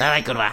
Dawaj kurwa.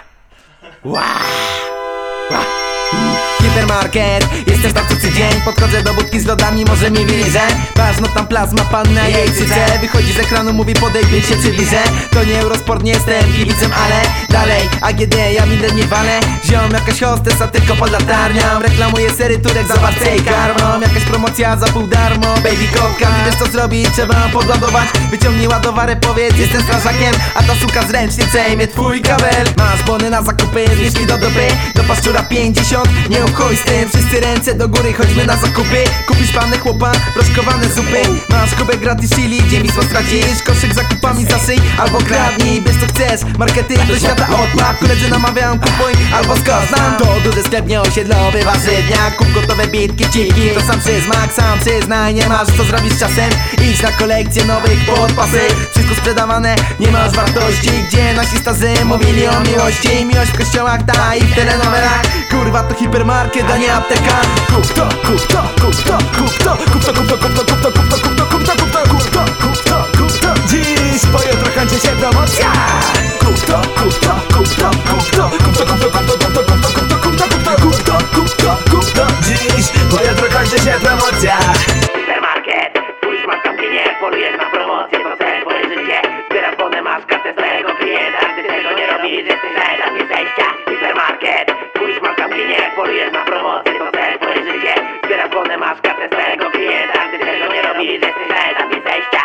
Hipermarket, jestem tam co tydzień. Podchodzę do budki z lodami, może mi widzę. Patrz, no tam plazma, panna jej cyce. Wychodzi z ekranu, mówi podejdź się przybliżę. To nie Eurosport, nie jestem kibicem, ale dalej AGD, ja minę nie walę. Ziom, jakaś hostesa tylko pod latarnią. Reklamuje sery turek za warce i karmą. Jakaś promocja za pół darmo. Baby kotka, nie wiesz co zrobić, trzeba podładować. Wyciągnij ładowarę, powiedz, jestem strażakiem. A ta suka zręcznie przejmie twój kabel. Masz bony na zakupy, znieśli do dupy. Do paszczura 50, nie chuj z tym, wszyscy ręce do góry, chodźmy na zakupy. Kupisz panę chłopa, proszkowane zupy. Masz kubek gratis chili, gdzie mi stracisz. Koszyk zakupami zaszyj, albo kradnij. Bierz co chcesz, marketing do świata odpad. Koledzy namawiają, kupuj, albo skoznam. To duży sklep nieosiedlowy, warzywnia. Kup gotowe bitki, ciki, to sam przysmak. Sam przyznaj, nie masz co zrobić z czasem. Idź na kolekcję nowych podpasy. Wszystko sprzedawane, nie masz wartości. Gdzie nasi starzy mówili o miłości. Miłość w kościołach, ta i w telenowelach. Kurwa to hipermarket, a nie apteka. Kup to, kup to, kup to, kup to, kup to, kup to, kup to, kup to, kup to, kup to, kup to, kup to, kup to, kup to, kup to. Dziś pojutrze kończy się promocja. Kup to, kup to, kup to, kup to, kup to, kup to, kup to, kup to, kup to, kup to, kup to, kup to, kup to, kup to, kup to. Dziś pojutrze kończy się promocja. Hipermarket, twój smak tam ginie. Polujesz na promocję, to cel twoje życie. Zbierasz bonę, masz kartę swojego klienta. Gdy tego nie robisz, jesteś na etapie zejścia. Hipermarket, twój smak tam ginie. Polujesz na promocję, to cel twoje życie. Zbierasz bonę, masz kartę swojego klienta. Gdy tego nie robisz, jesteś na etapie zejścia.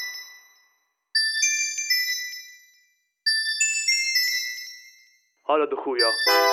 Ale do chuja.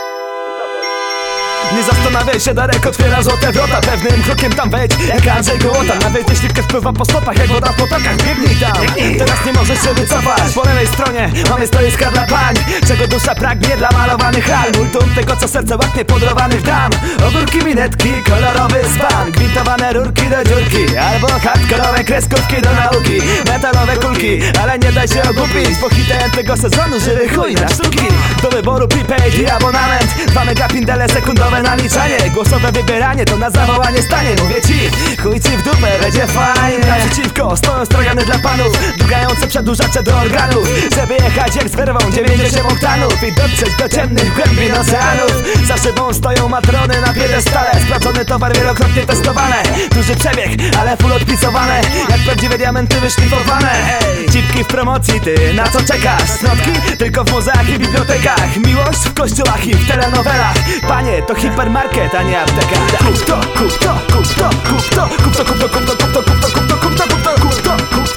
Nie zastanawiaj się, Darek otwiera złote wrota. Pewnym krokiem tam wejdź, jak Andrzej Gołota. Nawet jeśli krew wpływa po stopach, jak woda w potokach. Biegnij tam, teraz nie możesz się wycofać. Po lewej stronie mamy stoiska dla pań, czego dusza pragnie dla malowanych hal. Multum tego, co serce łapnie podrowanych dam. Ogórki, minetki, kolorowy span. Gwintowane rurki do dziurki, albo hardkorowe kreskówki do nauki. Metalowe kulki, ale nie daj się ogłupić, bo hitem tego sezonu żywy chuj na sztuki. Do wyboru prepaid i abonament, 2 megapindele sekundowe naliczanie. Głosowe wybieranie to na zawołanie stanie. Mówię ci, chuj ci w dupę, będzie fajnie. Naprzeciwko stoją stragany dla panów, drgające przedłużacze do organów, żeby jechać jak z wyrwą 90 oktanów i dotrzeć do ciemnych głębin oceanów. Za szybą stoją matrony na piedestale, sprawdzony towar wielokrotnie testowane. Duży przebieg, ale full odpisowane, jak prawdziwe diamenty wyszlifowane. Cipki w promocji, ty na co czekasz? Snotki tylko w muzeach i bibliotekach. Miłość w kościołach i w telenowelach. Panie, to hipermarket, a nie apteka. Kup to, kup to, kup to, kup to, kup to, kup to, kup to, kup to, kup to, kup to, kup to, kup to, kup to, kup